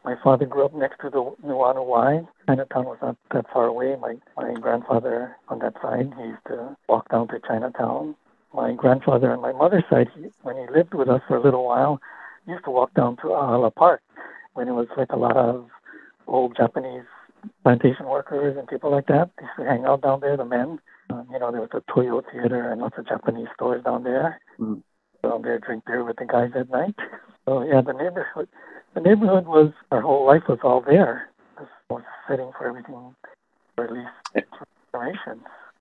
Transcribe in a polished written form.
My father grew up next to the Nuanu Y. Chinatown was not that far away. My grandfather on that side, he used to walk down to Chinatown. My grandfather on my mother's side, when he lived with us for a little while, he used to walk down to Ahala Park when it was like a lot of old Japanese plantation workers and people like that. They used to hang out down there, the men. There was a Toyo theater and lots of Japanese stores down there. Mm. Down there, drink beer with the guys at night. So yeah, the neighborhood was, our whole life was all there. It was setting for everything, for at least generations.